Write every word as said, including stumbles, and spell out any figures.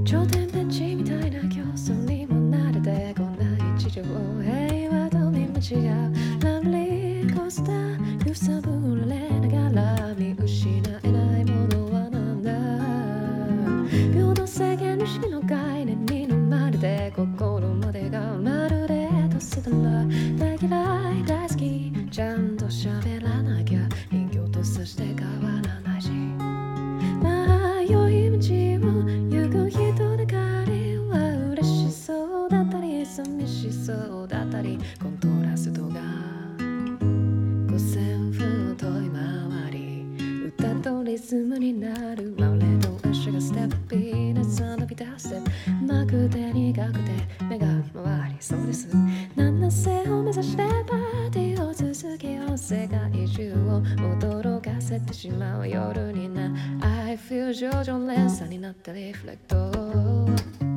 頂点ベンチみたいな競争にも慣れてこない日常平和と見間違うラブリーコースター揺さぶられながら見失えないものはなんだ平等制限主義の概念に飲まれて心までがまるでとせたら大嫌い大好きちゃんと喋らなきゃ人形とさして変わらないし迷い道を行く人だかりは嬉しそうだったり寂しそうだったりコントラストが五線譜を問い回り歌とリズムになる回れの足がステップピーナッツ伸び出すまくて苦くて目が回りそうです七世を目指してパーティーを続けよう世界中を驚かせてしまう夜にな I feel 上々連鎖になったリフレクト